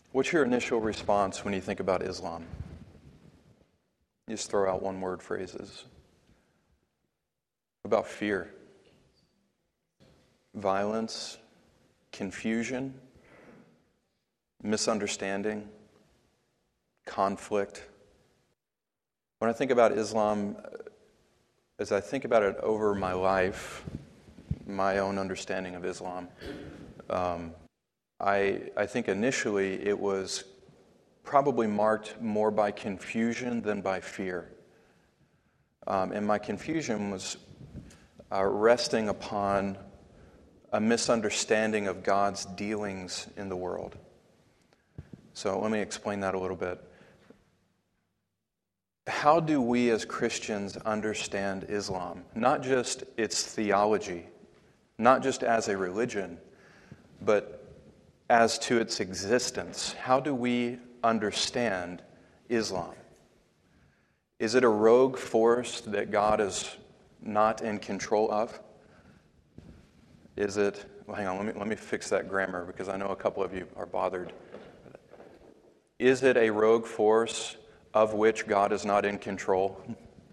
What's your initial response when you think about Islam? You just throw out one-word phrases. About fear, violence, confusion, misunderstanding, conflict. When I think about Islam, as I think about it over my life, my own understanding of Islam, I think initially it was probably marked more by confusion than by fear. And my confusion was resting upon a misunderstanding of God's dealings in the world. So let me explain that a little bit. How do we as Christians understand Islam? Not just its theology, not just as a religion, but as to its existence. How do we understand Islam? Is it a rogue force that God is not in control of? Is it, well, hang on, let me fix that grammar because I know a couple of you are bothered. Is it a rogue force of which God is not in control?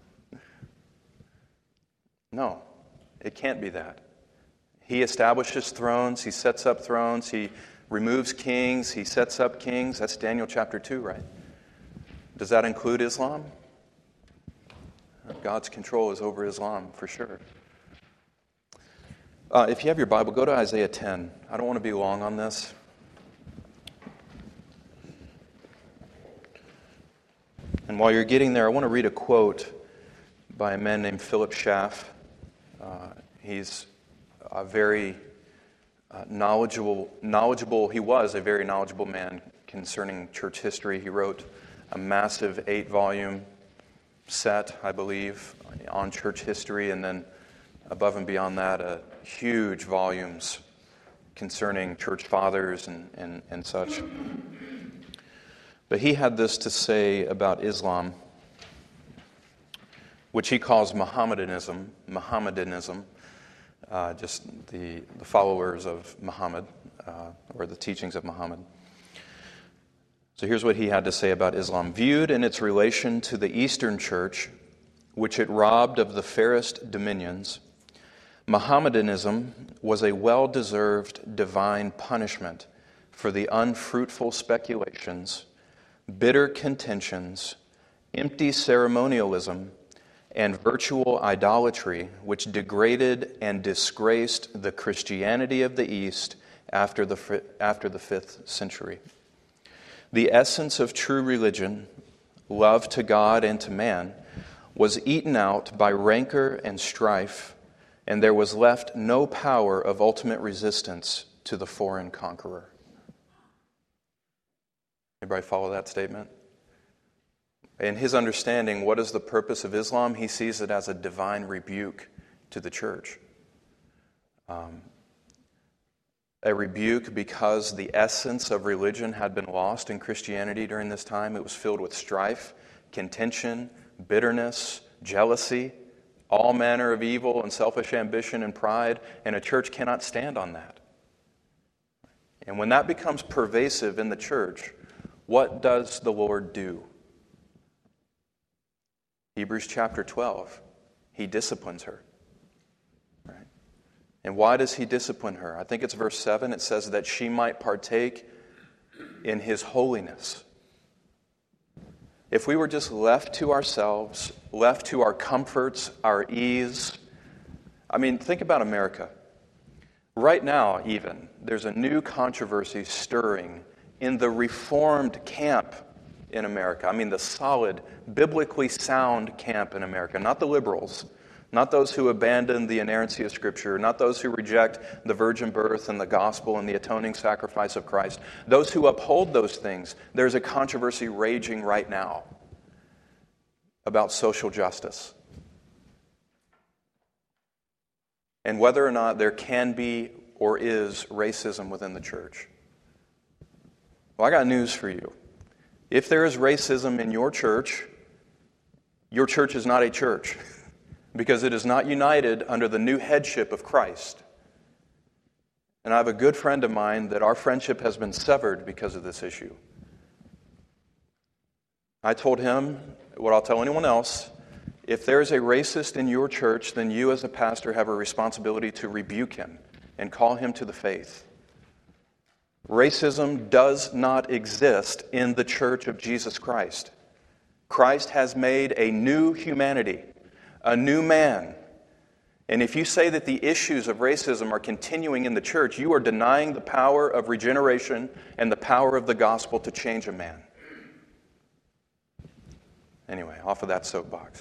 No, it can't be that. He establishes thrones, he sets up thrones, he removes kings, he sets up kings. That's Daniel chapter 2, right? Does that include Islam? God's control is over Islam, for sure. If you have your Bible, go to Isaiah 10. I don't want to be long on this. And while you're getting there, I want to read a quote by a man named Philip Schaff. He's a very knowledgeable. He was a very knowledgeable man concerning church history. He wrote a massive 8-volume set, I believe, on church history, and then above and beyond that, huge volumes concerning church fathers and such. But he had this to say about Islam, which he calls Mohammedanism, just the followers of Muhammad, or the teachings of Muhammad. So here's what he had to say about Islam. Viewed in its relation to the Eastern Church, which it robbed of the fairest dominions, Mohammedanism was a well-deserved divine punishment for the unfruitful speculations, bitter contentions, empty ceremonialism, and virtual idolatry which degraded and disgraced the Christianity of the East after the 5th century. The essence of true religion, love to God and to man, was eaten out by rancor and strife, and there was left no power of ultimate resistance to the foreign conqueror. Everybody follow that statement? In his understanding, what is the purpose of Islam? He sees it as a divine rebuke to the church. A rebuke because the essence of religion had been lost in Christianity during this time. It was filled with strife, contention, bitterness, jealousy, all manner of evil and selfish ambition and pride, and a church cannot stand on that. And when that becomes pervasive in the church, what does the Lord do? Hebrews chapter 12, He disciplines her. Right? And why does He discipline her? I think it's verse 7. It says that she might partake in His holiness. If we were just left to ourselves, left to our comforts, our ease, I mean, think about America. Right now, even, there's a new controversy stirring in the Reformed camp in America. I mean, the solid, biblically sound camp in America, not the liberals, not those who abandon the inerrancy of Scripture, not those who reject the virgin birth and the gospel and the atoning sacrifice of Christ. Those who uphold those things, there's a controversy raging right now about social justice and whether or not there can be or is racism within the church. Well, I got news for you. If there is racism in your church is not a church because it is not united under the new headship of Christ. And I have a good friend of mine that our friendship has been severed because of this issue. I told him what I'll tell anyone else: if there's a racist in your church, then you as a pastor have a responsibility to rebuke him and call him to the faith. Racism does not exist in the Church of Jesus Christ. Christ has made a new humanity, a new man. And if you say that the issues of racism are continuing in the church, you are denying the power of regeneration and the power of the gospel to change a man. Anyway, off of that soapbox.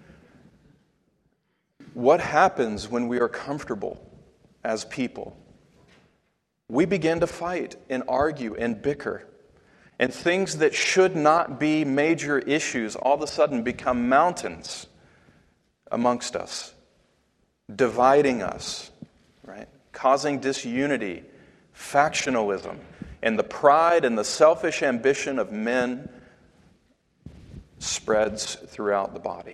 What happens when we are comfortable as people? We begin to fight and argue and bicker. And things that should not be major issues all of a sudden become mountains amongst us, dividing us, right? Causing disunity, factionalism, and the pride and the selfish ambition of men spreads throughout the body.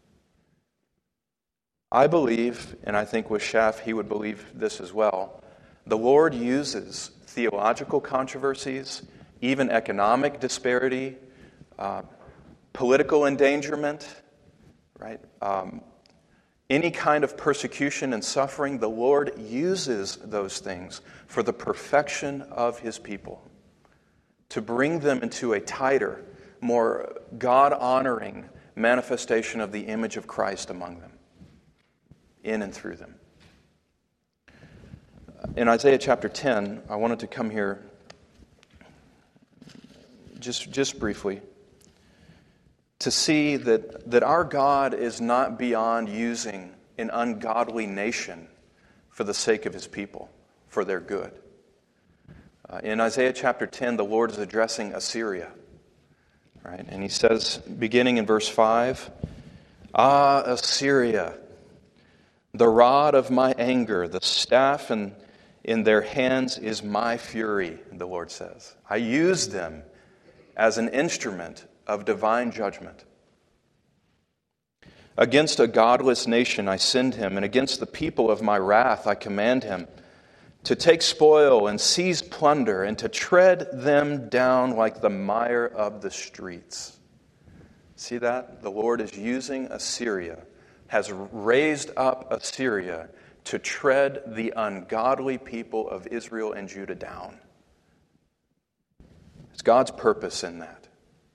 I believe, and I think with Schaff he would believe this as well, the Lord uses theological controversies, even economic disparity, political endangerment, right? Any kind of persecution and suffering, the Lord uses those things for the perfection of His people, to bring them into a tighter, more God-honoring manifestation of the image of Christ among them, in and through them. In Isaiah chapter 10, I wanted to come here just briefly to see that our God is not beyond using an ungodly nation for the sake of His people, for their good. In Isaiah chapter 10, the Lord is addressing Assyria, right? And He says, beginning in verse 5, "Ah, Assyria, the rod of my anger, the staff in their hands is my fury," the Lord says. "I use them as an instrument of divine judgment. Against a godless nation I send him, and against the people of my wrath I command him to take spoil and seize plunder and to tread them down like the mire of the streets." See that? The Lord is using Assyria, has raised up Assyria to tread the ungodly people of Israel and Judah down. It's God's purpose in that.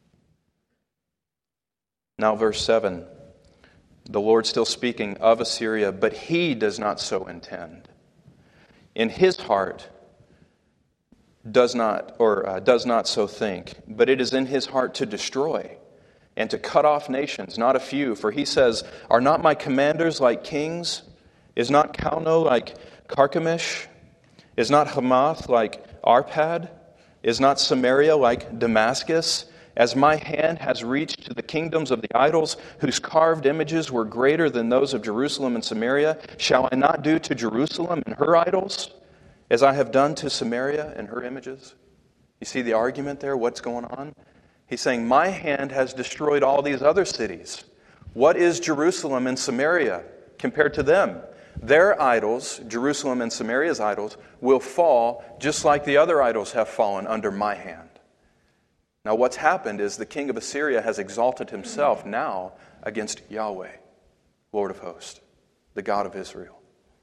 Now verse 7, the Lord still speaking of Assyria, "But he does not so intend. In his heart does not so think, but it is in his heart to destroy and to cut off nations, not a few. For he says, are not my commanders like kings? Is not Calno like Carchemish? Is not Hamath like Arpad? Is not Samaria like Damascus? As my hand has reached to the kingdoms of the idols, whose carved images were greater than those of Jerusalem and Samaria, shall I not do to Jerusalem and her idols, as I have done to Samaria and her images?" You see the argument there, what's going on? He's saying, my hand has destroyed all these other cities. What is Jerusalem and Samaria compared to them? Their idols, Jerusalem and Samaria's idols, will fall just like the other idols have fallen under my hand. Now what's happened is the king of Assyria has exalted himself now against Yahweh, Lord of hosts, the God of Israel.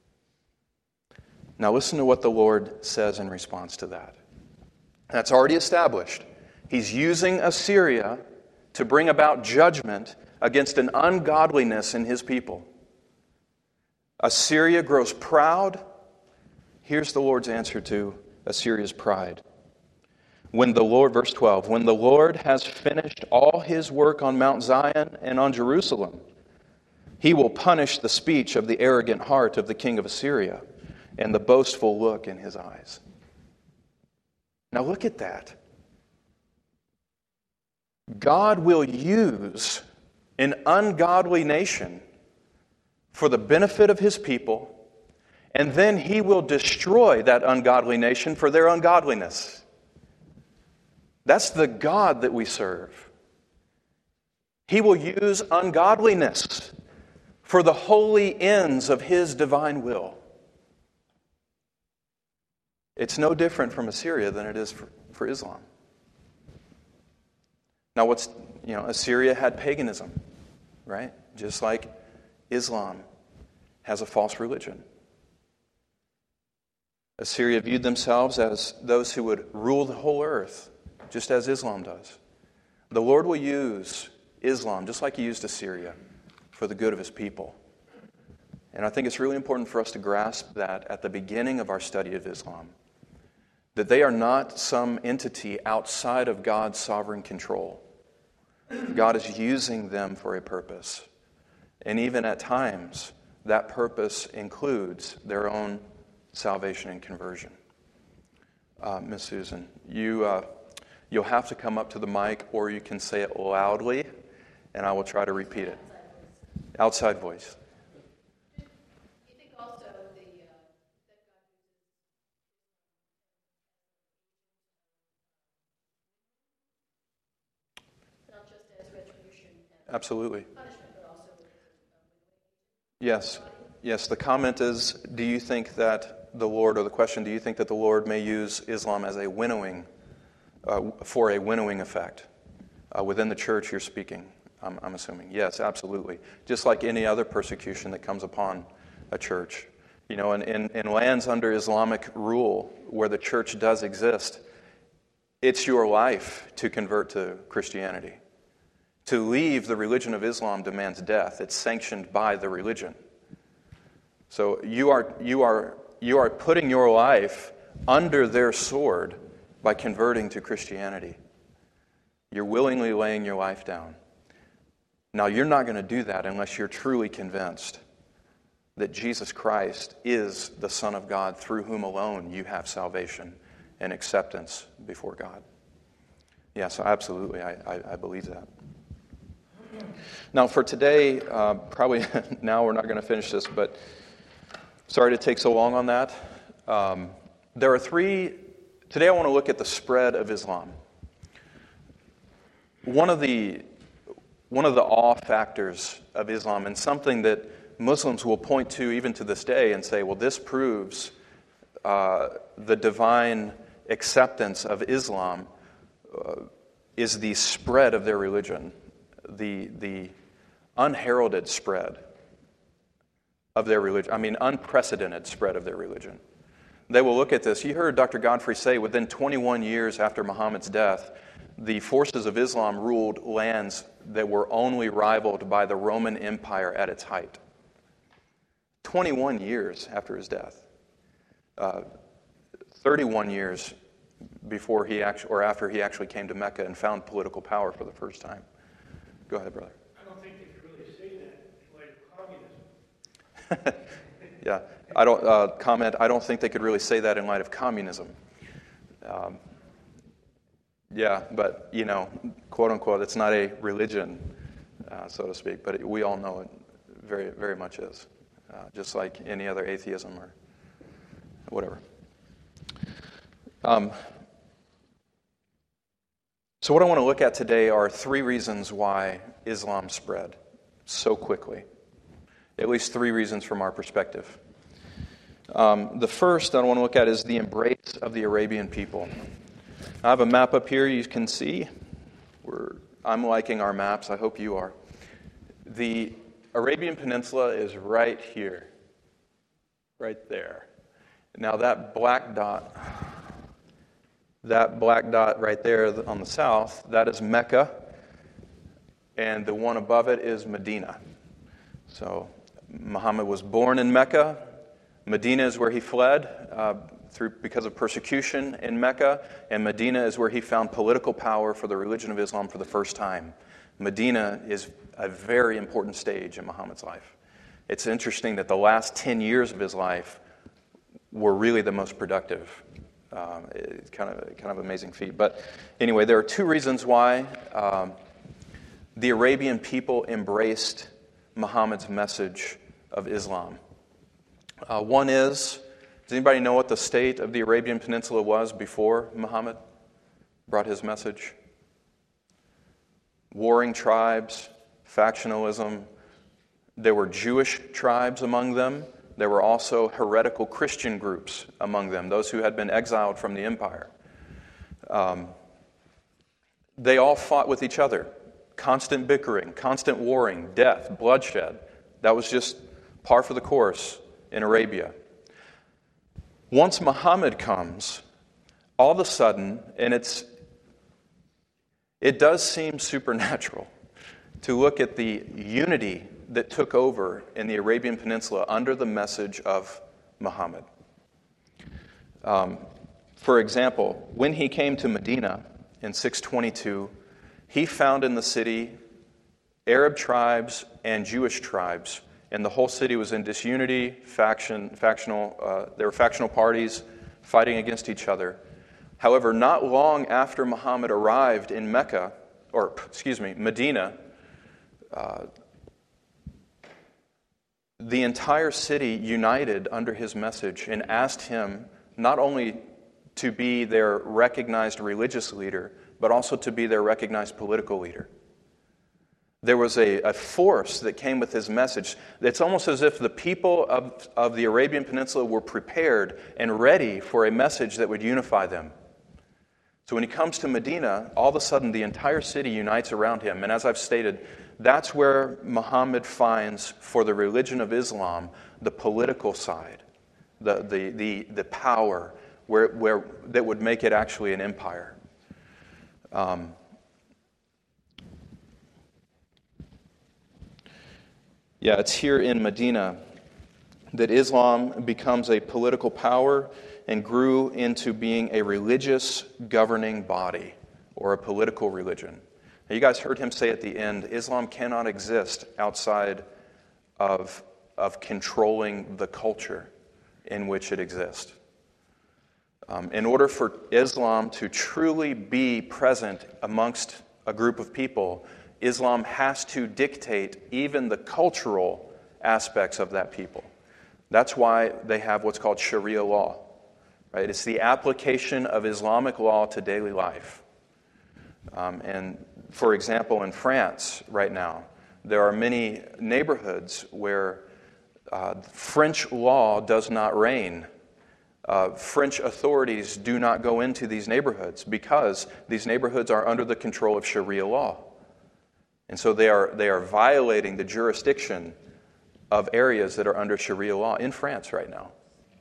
Now listen to what the Lord says in response to that. That's already established. He's using Assyria to bring about judgment against an ungodliness in His people. Assyria grows proud. Here's the Lord's answer to Assyria's pride. When the Lord, verse 12, when the Lord has finished all His work on Mount Zion and on Jerusalem, He will punish the speech of the arrogant heart of the king of Assyria and the boastful look in his eyes. Now look at that. God will use an ungodly nation for the benefit of His people, and then He will destroy that ungodly nation for their ungodliness. That's the God that we serve. He will use ungodliness for the holy ends of His divine will. It's no different from Assyria than it is for Islam. Now, Assyria had paganism, right? Just like Islam has a false religion. Assyria viewed themselves as those who would rule the whole earth, just as Islam does. The Lord will use Islam, just like He used Assyria, for the good of His people. And I think it's really important for us to grasp that at the beginning of our study of Islam, that they are not some entity outside of God's sovereign control. God is using them for a purpose. And even at times, that purpose includes their own salvation and conversion. Miss Susan, you'll have to come up to the mic, or you can say it loudly, and I will try to repeat it. Outside voice. Do you think also that God uses not just as retribution and Absolutely. punishment, but also Yes. The comment is, do you think that the Lord, or the question, do you think that the Lord may use Islam as a winnowing, for a winnowing effect? Within the church you're speaking, I'm assuming. Yes, absolutely. Just like any other persecution that comes upon a church. In lands under Islamic rule, where the church does exist, it's your life to convert to Christianity. To leave the religion of Islam demands death. It's sanctioned by the religion. So you are putting your life under their sword by converting to Christianity. You're willingly laying your life down. Now, you're not going to do that unless you're truly convinced that Jesus Christ is the Son of God, through whom alone you have salvation and acceptance before God. Yes, absolutely. I believe that. Now, for today, probably now we're not going to finish this, but sorry to take so long on that. There are three. Today I want to look at the spread of Islam. One of the awe factors of Islam, and something that Muslims will point to even to this day and say, well, this proves the divine acceptance of Islam, is the spread of their religion, the unheralded spread of their religion. Unprecedented spread of their religion. They will look at this. You heard Dr. Godfrey say within 21 years after Muhammad's death, the forces of Islam ruled lands that were only rivaled by the Roman Empire at its height. 21 years after his death. 31 years before after he actually came to Mecca and found political power for the first time. Go ahead, brother. I don't think they could really say that in light of communism. Yeah, I don't think they could really say that in light of communism. But quote unquote, it's not a religion, so to speak. But we all know it very, very much is, just like any other atheism or whatever. So what I want to look at today are three reasons why Islam spread so quickly. At least three reasons from our perspective. The first I want to look at is the embrace of the Arabian people. I have a map up here you can see. I'm liking our maps. I hope you are. The Arabian Peninsula is right here. Right there. Now that black dot right there on the south, that is Mecca. And the one above it is Medina. So Muhammad was born in Mecca. Medina is where he fled because of persecution in Mecca, and Medina is where he found political power for the religion of Islam for the first time. Medina is a very important stage in Muhammad's life. It's interesting that the last 10 years of his life were really the most productive. It's kind of amazing feat. But anyway, there are two reasons why the Arabian people embraced Muhammad's message of Islam. One is, does anybody know what the state of the Arabian Peninsula was before Muhammad brought his message? Warring tribes, factionalism. There were Jewish tribes among them There were also heretical Christian groups among them, those who had been exiled from the empire. They all fought with each other. Constant bickering, constant warring, death, bloodshed. That was just par for the course in Arabia. Once Muhammad comes, all of a sudden, and it does seem supernatural to look at the unity that took over in the Arabian Peninsula under the message of Muhammad. For example, when he came to Medina in 622, he found in the city Arab tribes and Jewish tribes, and the whole city was in disunity, factional. There were factional parties fighting against each other. However, not long after Muhammad arrived in Medina, the entire city united under his message and asked him not only to be their recognized religious leader, but also to be their recognized political leader. There was a force that came with his message. It's almost as if the people of the Arabian Peninsula were prepared and ready for a message that would unify them. So when he comes to Medina, all of a sudden the entire city unites around him. And as I've stated, that's where Muhammad finds, for the religion of Islam, the political side, the power where that would make it actually an empire. It's here in Medina that Islam becomes a political power and grew into being a religious governing body or a political religion. Now, you guys heard him say at the end, Islam cannot exist outside of controlling the culture in which it exists. In order for Islam to truly be present amongst a group of people, Islam has to dictate even the cultural aspects of that people. That's why they have what's called Sharia law. Right? It's the application of Islamic law to daily life. And for example, in France right now, there are many neighborhoods where French law does not reign. French authorities do not go into these neighborhoods because these neighborhoods are under the control of Sharia law. And so they are violating the jurisdiction of areas that are under Sharia law in France right now.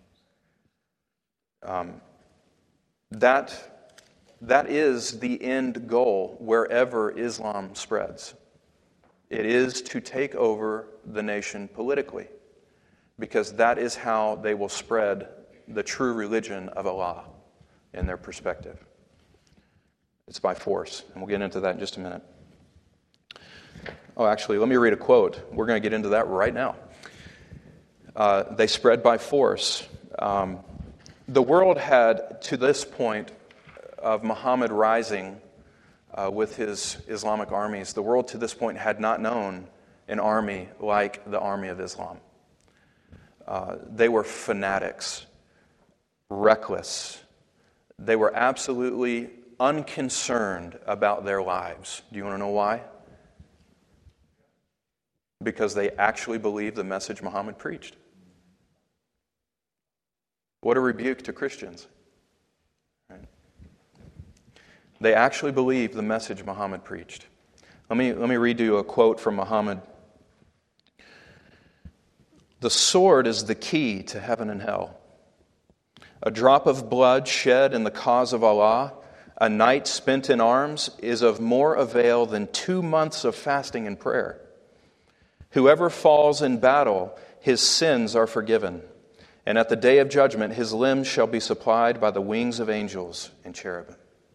That is the end goal wherever Islam spreads. It is to take over the nation politically, because that is how they will spread the true religion of Allah in their perspective. It's by force, and we'll get into that in just a minute. Oh, actually, let me read a quote. We're going to get into that right now. They spread by force. The world had, to this point of Muhammad rising with his Islamic armies, the world to this point had not known an army like the army of Islam. They were fanatics, reckless. They were absolutely unconcerned about their lives. Do you want to know why? Because they actually believed the message Muhammad preached. What a rebuke to Christians. Right? They actually believed the message Muhammad preached. Let me read you a quote from Muhammad. "The sword is the key to heaven and hell. A drop of blood shed in the cause of Allah, a night spent in arms, is of more avail than 2 months of fasting and prayer. Whoever falls in battle, his sins are forgiven, and at the day of judgment his limbs shall be supplied by the wings of angels and cherubim."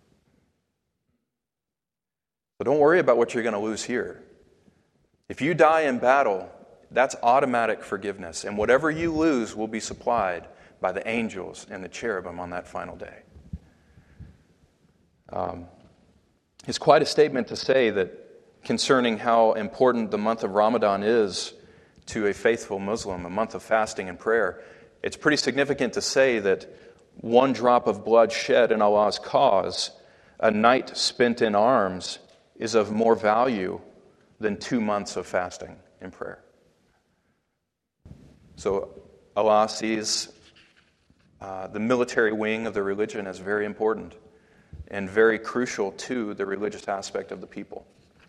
So don't worry about what you're going to lose here. If you die in battle, that's automatic forgiveness, and whatever you lose will be supplied by the angels and the cherubim on that final day. It's quite a statement to say that concerning how important the month of Ramadan is to a faithful Muslim, a month of fasting and prayer. It's pretty significant to say that one drop of blood shed in Allah's cause, a night spent in arms, is of more value than 2 months of fasting and prayer. So Allah sees the military wing of the religion as very important and very crucial to the religious aspect of the people.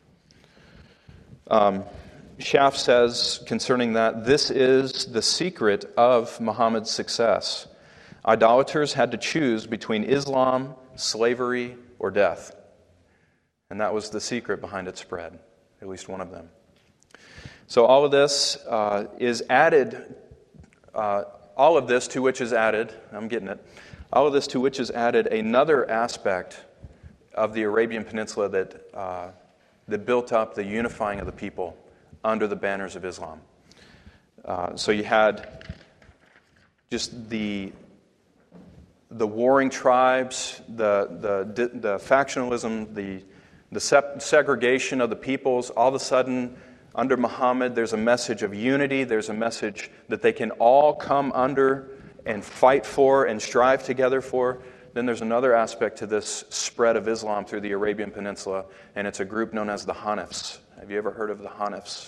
Schaff says concerning that, this is the secret of Muhammad's success. Idolaters had to choose between Islam, slavery, or death. And that was the secret behind its spread, at least one of them. So all of this is added, all of this to which is added, I'm getting it, all of this to which is added another aspect of the Arabian Peninsula that built up the unifying of the people under the banners of Islam. So you had just the warring tribes, the factionalism, the segregation of the peoples. All of a sudden, under Muhammad, there's a message of unity. There's a message that they can all come under and fight for and strive together for. Then there's another aspect to this spread of Islam through the Arabian Peninsula, and it's a group known as the Hanifs. Have you ever heard of the Hanifs?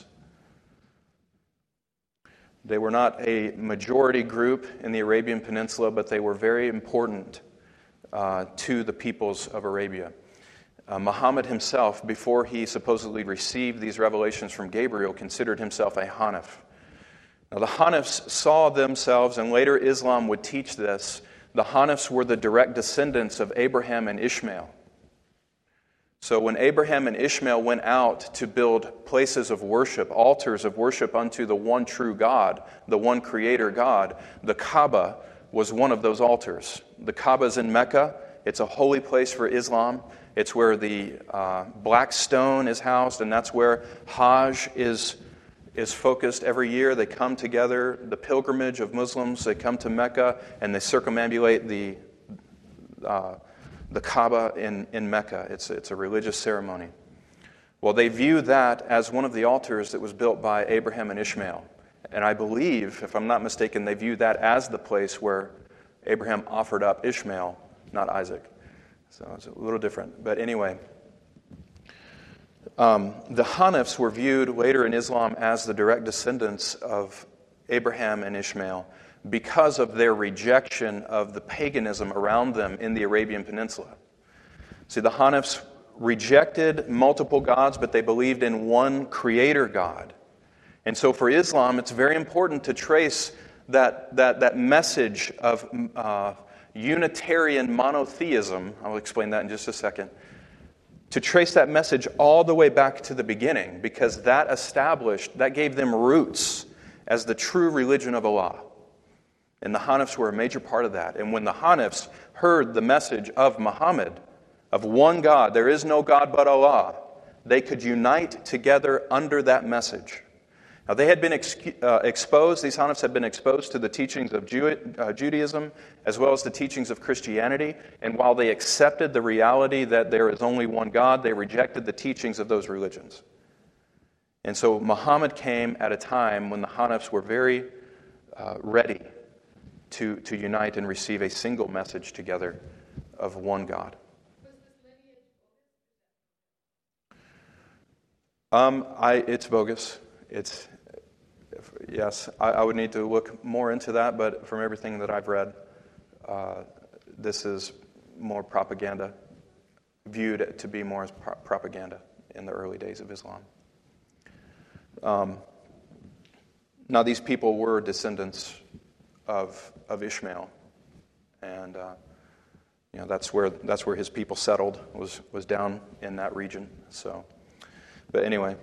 They were not a majority group in the Arabian Peninsula, but they were very important to the peoples of Arabia. Muhammad himself, before he supposedly received these revelations from Gabriel, considered himself a Hanif. Now, the Hanifs saw themselves, and later Islam would teach this, the Hanifs were the direct descendants of Abraham and Ishmael. So when Abraham and Ishmael went out to build places of worship, altars of worship unto the one true God, the one creator God, the Kaaba was one of those altars. The Kaaba is in Mecca. It's a holy place for Islam. It's where the black stone is housed, and that's where Hajj is focused every year. They come together, the pilgrimage of Muslims, they come to Mecca, and they circumambulate the Kaaba in Mecca. It's a religious ceremony. Well, they view that as one of the altars that was built by Abraham and Ishmael. And I believe, if I'm not mistaken, they view that as the place where Abraham offered up Ishmael, not Isaac. So it's a little different. But anyway, the Hanifs were viewed later in Islam as the direct descendants of Abraham and Ishmael because of their rejection of the paganism around them in the Arabian Peninsula. See, the Hanifs rejected multiple gods, but they believed in one creator God. And so for Islam, it's very important to trace that message of Unitarian monotheism. I'll explain that in just a second. To trace that message all the way back to the beginning, because that gave them roots as the true religion of Allah. And the Hanifs were a major part of that. And when the Hanifs heard the message of Muhammad, of one God, there is no God but Allah, they could unite together under that message. Now, they had been exposed, these Hanifs had been exposed to the teachings of Judaism as well as the teachings of Christianity. And while they accepted the reality that there is only one God, they rejected the teachings of those religions. And so Muhammad came at a time when the Hanifs were very ready to unite and receive a single message together of one God. It's bogus. Yes, I would need to look more into that, but from everything that I've read, this is more propaganda, viewed to be more as propaganda in the early days of Islam. Now, these people were descendants of Ishmael, and that's where his people settled, was down in that region. So, but anyway.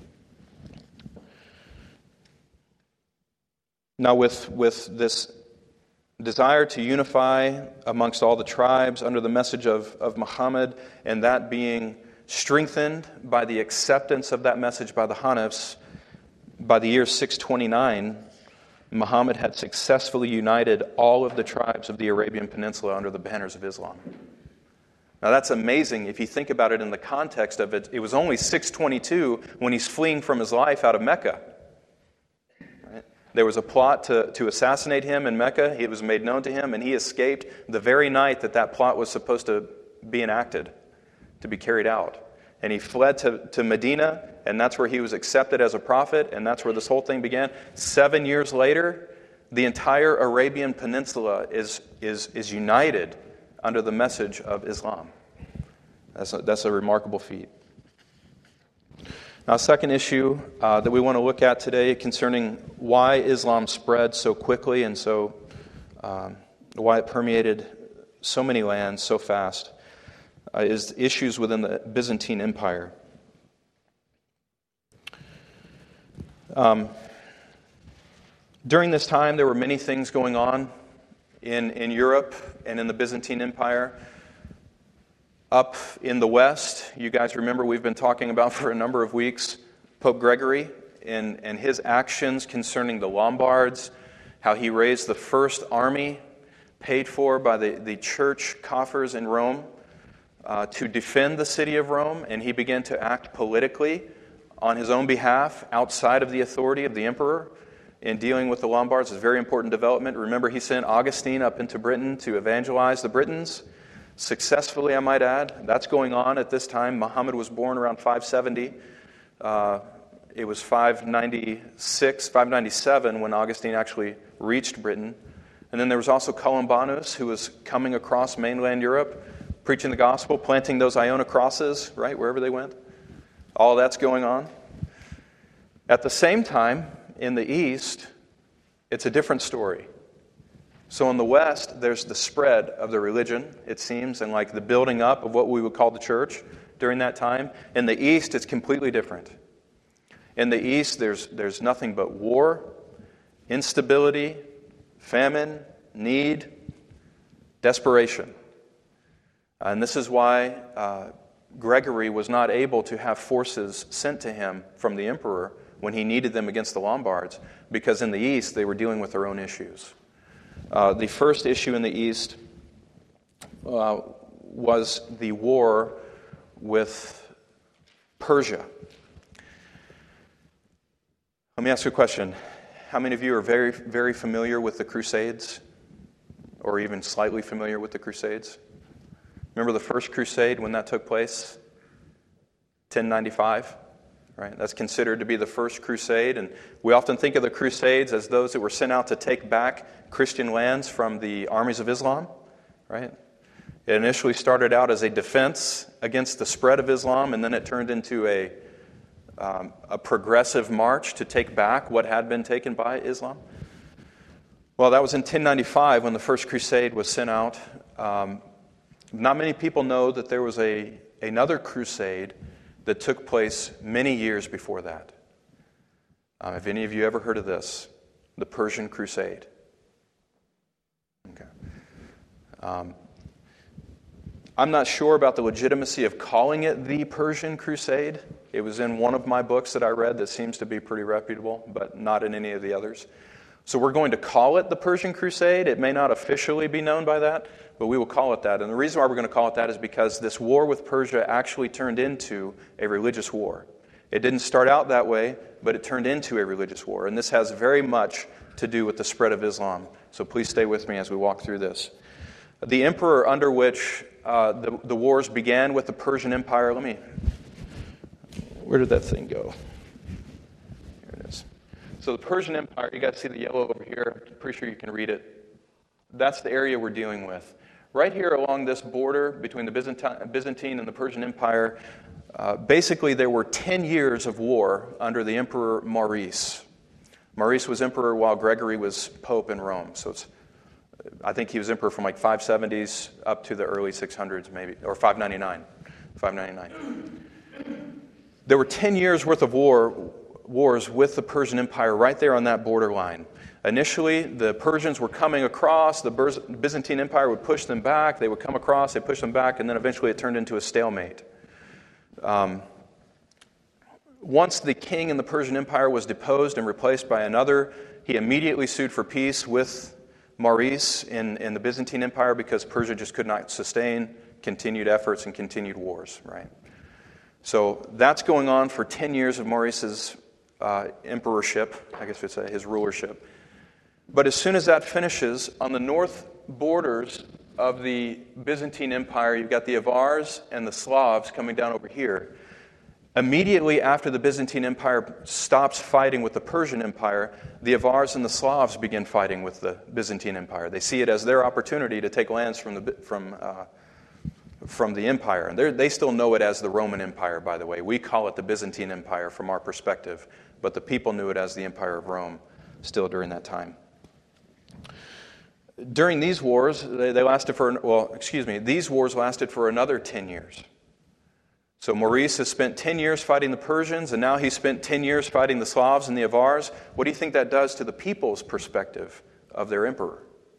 Now, with this desire to unify amongst all the tribes under the message of Muhammad, and that being strengthened by the acceptance of that message by the Hanifs, by the year 629, Muhammad had successfully united all of the tribes of the Arabian Peninsula under the banners of Islam. Now, that's amazing if you think about it in the context of it. It was only 622 when he's fleeing from his life out of Mecca. There was a plot to assassinate him in Mecca. It was made known to him, and he escaped the very night that plot was supposed to be enacted, to be carried out. And he fled to Medina, and that's where he was accepted as a prophet, and that's where this whole thing began. 7 years later, The entire Arabian Peninsula is united under the message of Islam. That's a remarkable feat. Now, second issue that we want to look at today concerning why Islam spread so quickly and why it permeated so many lands so fast is issues within the Byzantine Empire. During this time, there were many things going on in Europe and in the Byzantine Empire. Up in the West, you guys remember we've been talking about for a number of weeks Pope Gregory and his actions concerning the Lombards, how he raised the first army paid for by the church coffers in Rome to defend the city of Rome, and he began to act politically on his own behalf outside of the authority of the emperor in dealing with the Lombards. It's a very important development. Remember, he sent Augustine up into Britain to evangelize the Britons. Successfully, I might add. That's going on at this time. Muhammad was born around 570. It was 596, 597 when Augustine actually reached Britain. And then there was also Columbanus, who was coming across mainland Europe, preaching the gospel, planting those Iona crosses, right, wherever they went. All that's going on. At the same time, in the East, it's a different story. So in the West, there's the spread of the religion, it seems, and like the building up of what we would call the church during that time. In the East, it's completely different. In the East, there's nothing but war, instability, famine, need, desperation. And this is why Gregory was not able to have forces sent to him from the emperor when he needed them against the Lombards, because in the East, they were dealing with their own issues. The first issue in the East was the war with Persia. Let me ask you a question. How many of you are very, very familiar with the Crusades? Or even slightly familiar with the Crusades? Remember the first crusade when that took place? 1095? Right? That's considered to be the first crusade, and we often think of the Crusades as those that were sent out to take back Christian lands from the armies of Islam. Right? It initially started out as a defense against the spread of Islam, and then it turned into a progressive march to take back what had been taken by Islam. Well, that was in 1095 when the first crusade was sent out. Not many people know that there was another crusade that took place many years before that. Have any of you ever heard of this? The Persian Crusade. Okay. I'm not sure about the legitimacy of calling it the Persian Crusade. It was in one of my books that I read that seems to be pretty reputable, but not in any of the others. So we're going to call it the Persian Crusade. It may not officially be known by that, but we will call it that. And the reason why we're going to call it that is because this war with Persia actually turned into a religious war. It didn't start out that way, but it turned into a religious war. And this has very much to do with the spread of Islam. So please stay with me as we walk through this. The emperor under which the wars began with the Persian Empire, where did that thing go? Here it is. So the Persian Empire, you guys see the yellow over here? I'm pretty sure you can read it. That's the area we're dealing with. Right here along this border between the Byzantine and the Persian Empire, basically there were 10 years of war under the Emperor Maurice. Maurice was emperor while Gregory was pope in Rome. So I think he was emperor from like 570s up to the early 600s maybe, or 599. There were 10 years worth of wars with the Persian Empire right there on that borderline. Initially, the Persians were coming across, the Byzantine Empire would push them back, they would come across, they'd push them back, and then eventually it turned into a stalemate. Once the king in the Persian Empire was deposed and replaced by another, he immediately sued for peace with Maurice in the Byzantine Empire because Persia just could not sustain continued efforts and continued wars, right? So that's going on for 10 years of Maurice's emperorship, I guess we'd say, his rulership. But as soon as that finishes, on the north borders of the Byzantine Empire, you've got the Avars and the Slavs coming down over here. Immediately after the Byzantine Empire stops fighting with the Persian Empire, the Avars and the Slavs begin fighting with the Byzantine Empire. They see it as their opportunity to take lands from the empire. And they still know it as the Roman Empire, by the way. We call it the Byzantine Empire from our perspective, but the people knew it as the Empire of Rome still during that time. During these wars, these wars lasted for another 10 years. So Maurice has spent 10 years fighting the Persians, and now he's spent 10 years fighting the Slavs and the Avars. What do you think that does to the people's perspective of their emperor?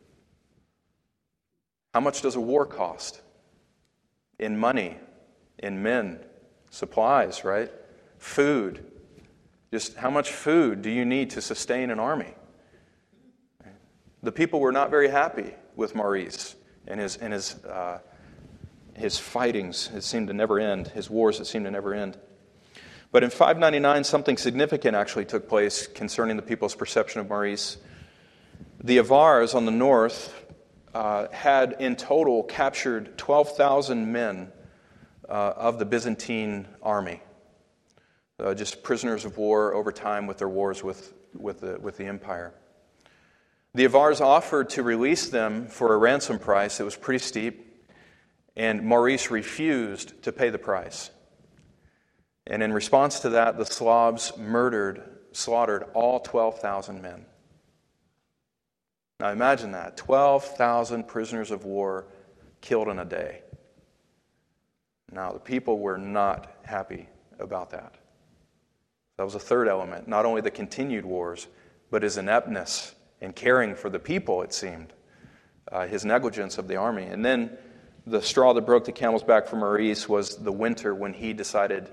How much does a war cost? In money, in men, supplies, right? Food. Just how much food do you need to sustain an army? The people were not very happy with Maurice and his fightings. It seemed to never end. His wars that seemed to never end. But in 599, something significant actually took place concerning the people's perception of Maurice. The Avars on the north had in total captured 12,000 men of the Byzantine army, just prisoners of war over time with their wars with the empire. The Avars offered to release them for a ransom price. It was pretty steep, and Maurice refused to pay the price. And in response to that, the Slavs slaughtered all 12,000 men. Now imagine that, 12,000 prisoners of war killed in a day. Now the people were not happy about that. That was a third element, not only the continued wars, but his ineptness in caring for the people, it seemed, his negligence of the army. And then the straw that broke the camel's back for Maurice was the winter when he decided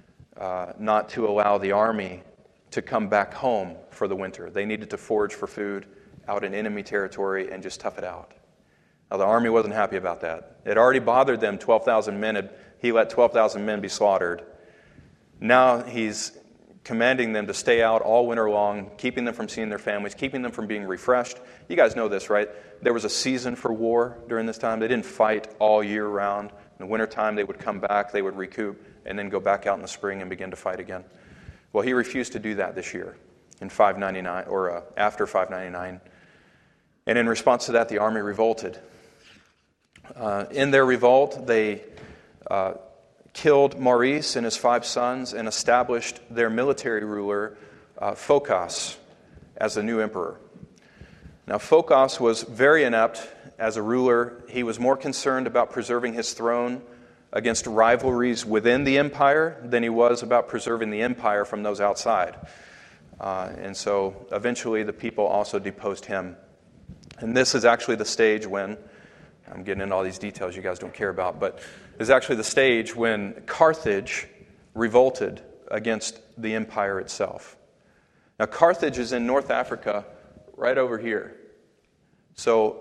not to allow the army to come back home for the winter. They needed to forage for food out in enemy territory and just tough it out. Now, the army wasn't happy about that. It already bothered them, 12,000 men. He let 12,000 men be slaughtered. Now he's commanding them to stay out all winter long, keeping them from seeing their families, keeping them from being refreshed. You guys know this, right? There was a season for war during this time. They didn't fight all year round. In the wintertime, they would come back, they would recoup, and then go back out in the spring and begin to fight again. Well, he refused to do that this year in 599, or after 599. And in response to that, the army revolted. In their revolt, they killed Maurice and his 5 sons and established their military ruler, Phocas, as the new emperor. Now, Phocas was very inept as a ruler. He was more concerned about preserving his throne against rivalries within the empire than he was about preserving the empire from those outside. And so eventually the people also deposed him. And this is actually the stage when, I'm getting into all these details you guys don't care about, but is actually the stage when Carthage revolted against the empire itself. Now, Carthage is in North Africa, right over here. So,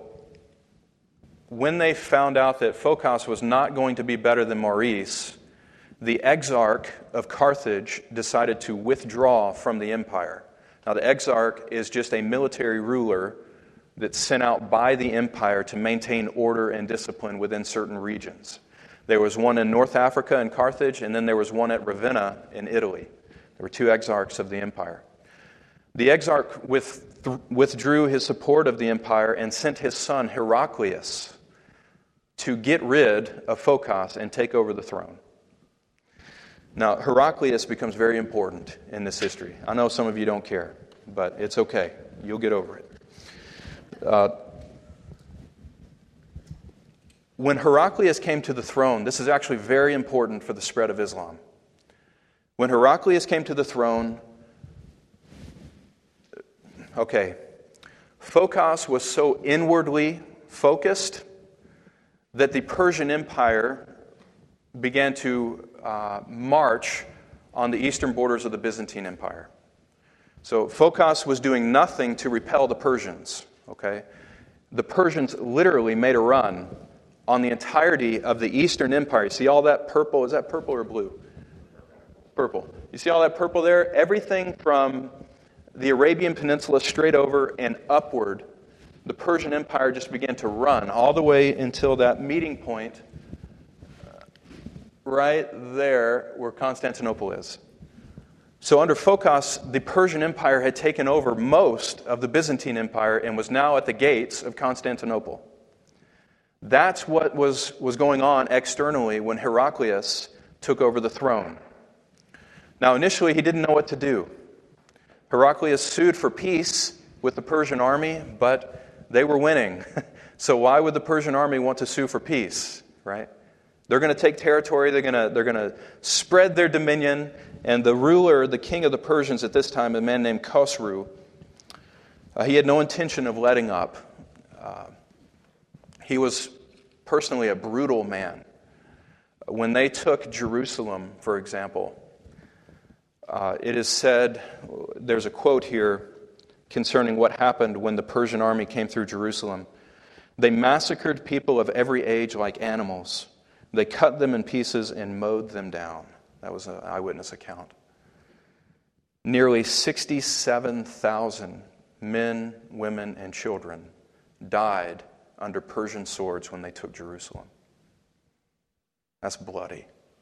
when they found out that Phocas was not going to be better than Maurice, the exarch of Carthage decided to withdraw from the empire. Now, the exarch is just a military ruler that's sent out by the empire to maintain order and discipline within certain regions. There was one in North Africa in Carthage, and then there was one at Ravenna in Italy. There were 2 exarchs of the empire. The exarch withdrew his support of the empire and sent his son Heraclius to get rid of Phocas and take over the throne. Now, Heraclius becomes very important in this history. I know some of you don't care, but it's okay. You'll get over it. When Heraclius came to the throne, this is actually very important for the spread of Islam. When Heraclius came to the throne, Phocas was so inwardly focused that the Persian Empire began to march on the eastern borders of the Byzantine Empire. So Phocas was doing nothing to repel the Persians. The Persians literally made a run on the entirety of the Eastern Empire. You see all that purple? Is that purple or blue? Purple. You see all that purple there? Everything from the Arabian Peninsula straight over and upward, the Persian Empire just began to run all the way until that meeting point right there where Constantinople is. So under Phocas, the Persian Empire had taken over most of the Byzantine Empire and was now at the gates of Constantinople. That's what was going on externally when Heraclius took over the throne. Now, initially, he didn't know what to do. Heraclius sued for peace with the Persian army, but they were winning. So why would the Persian army want to sue for peace, right? They're going to take territory, they're going to spread their dominion, and the ruler, the king of the Persians at this time, a man named Khosrow, he had no intention of letting up. He was personally a brutal man. When they took Jerusalem, for example, it is said, there's a quote here concerning what happened when the Persian army came through Jerusalem. They massacred people of every age like animals. They cut them in pieces and mowed them down. That was an eyewitness account. Nearly 67,000 men, women, and children died under Persian swords when they took Jerusalem. That's bloody.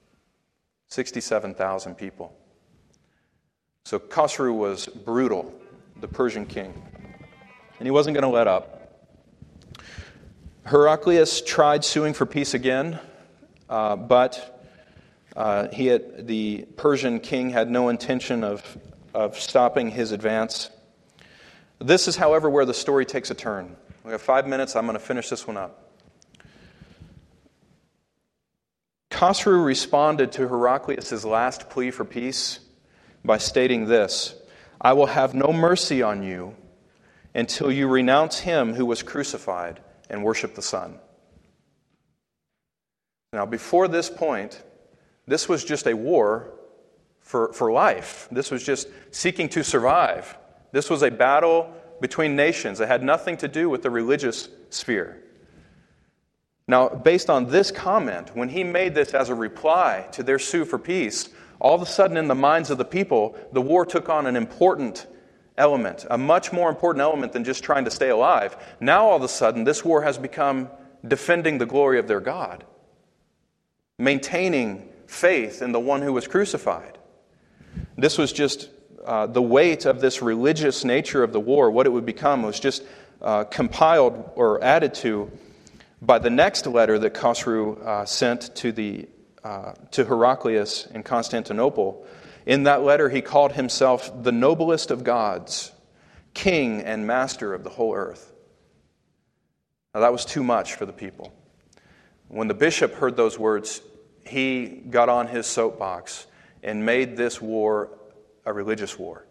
67,000 people. So Khosrow was brutal, the Persian king. And he wasn't going to let up. Heraclius tried suing for peace again, but the Persian king had no intention of stopping his advance. This is, however, where the story takes a turn. We have 5 minutes. I'm going to finish this one up. Khosrow responded to Heraclius' last plea for peace by stating this: I will have no mercy on you until you renounce him who was crucified and worship the Son. Now, before this point, this was just a war for life. This was just seeking to survive. This was a battle between nations. It had nothing to do with the religious sphere. Now, based on this comment, when he made this as a reply to their sue for peace, all of a sudden in the minds of the people, the war took on an important element, a much more important element than just trying to stay alive. Now, all of a sudden, this war has become defending the glory of their God, maintaining faith in the one who was crucified. This was just the weight of this religious nature of the war. What it would become was just compiled or added to by the next letter that Khosrow sent to Heraclius in Constantinople. In that letter, he called himself the noblest of gods, king and master of the whole earth. Now, that was too much for the people. When the bishop heard those words, he got on his soapbox and made this war a religious war.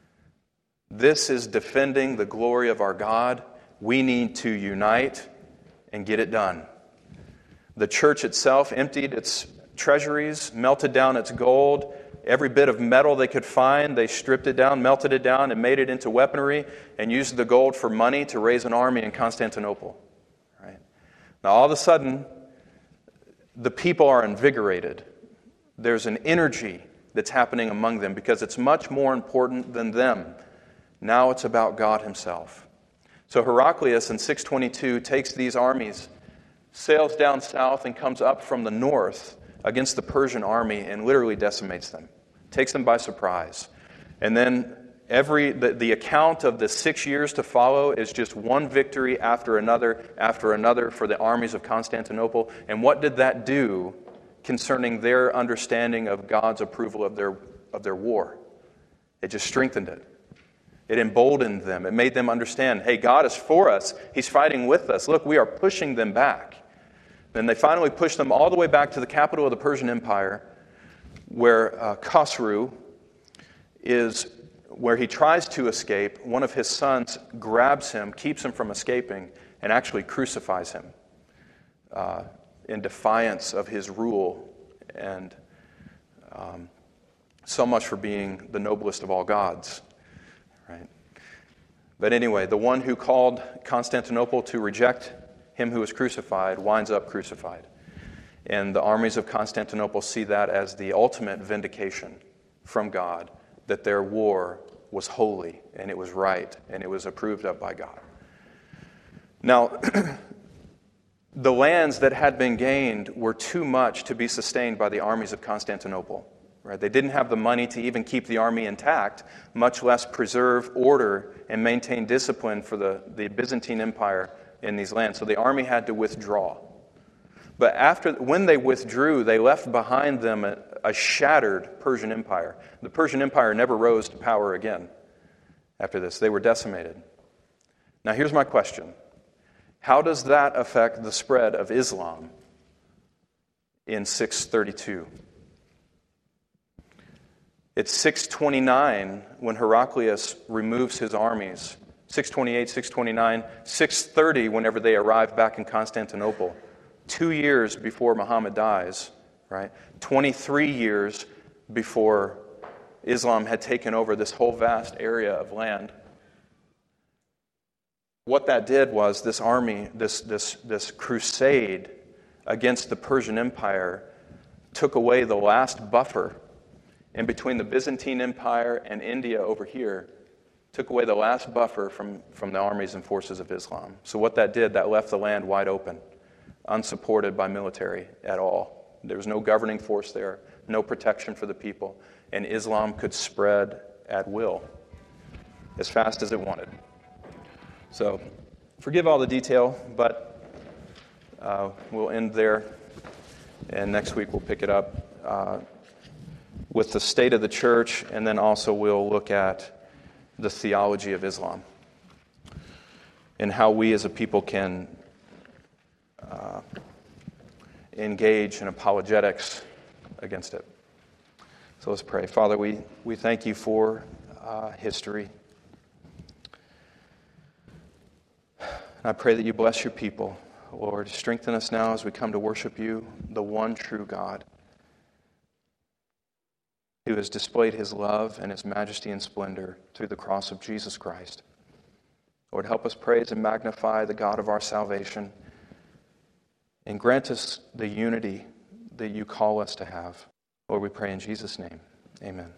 This is defending the glory of our God. We need to unite and get it done. The church itself emptied its treasuries, melted down its gold. Every bit of metal they could find, they stripped it down, melted it down, and made it into weaponry, and used the gold for money to raise an army in Constantinople. Right? Now, all of a sudden, the people are invigorated. There's an energy that's happening among them because it's much more important than them. Now it's about God himself. So Heraclius in 622 takes these armies, sails down south, and comes up from the north against the Persian army and literally decimates them, takes them by surprise. And then the account of the 6 years to follow is just one victory after another for the armies of Constantinople. And what did that do concerning their understanding of God's approval of their war? It just strengthened it. It emboldened them. It made them understand, hey, God is for us. He's fighting with us. Look, we are pushing them back. Then they finally pushed them all the way back to the capital of the Persian Empire, where Khosrow is, where he tries to escape. One of his sons grabs him, keeps him from escaping, and actually crucifies him in defiance of his rule. And so much for being the noblest of all gods. Right? But anyway, the one who called Constantinople to reject him who was crucified winds up crucified. And the armies of Constantinople see that as the ultimate vindication from God, that their war was holy and it was right and it was approved of by God. Now, the lands that had been gained were too much to be sustained by the armies of Constantinople. Right? They didn't have the money to even keep the army intact, much less preserve order and maintain discipline for the Byzantine Empire in these lands. So the army had to withdraw. But when they withdrew, they left behind them a shattered Persian Empire. The Persian Empire never rose to power again after this. They were decimated. Now here's my question. How does that affect the spread of Islam in 632? It's 629 when Heraclius removes his armies. 628, 629, 630 whenever they arrive back in Constantinople. 2 years before Muhammad dies, right? 23 years before Islam had taken over this whole vast area of land. What that did was this army, this crusade against the Persian Empire took away the last buffer in between the Byzantine Empire and India over here, took away the last buffer from the armies and forces of Islam. So what that did, that left the land wide open, unsupported by military at all. There was no governing force there, no protection for the people, and Islam could spread at will as fast as it wanted. So, forgive all the detail, but we'll end there, and next week we'll pick it up with the state of the church, and then also we'll look at the theology of Islam and how we as a people can engage in apologetics against it. So let's pray. Father, we thank you for history. I pray that you bless your people. Lord, strengthen us now as we come to worship you, the one true God, who has displayed his love and his majesty and splendor through the cross of Jesus Christ. Lord, help us praise and magnify the God of our salvation, and grant us the unity that you call us to have. Lord, we pray in Jesus' name. Amen.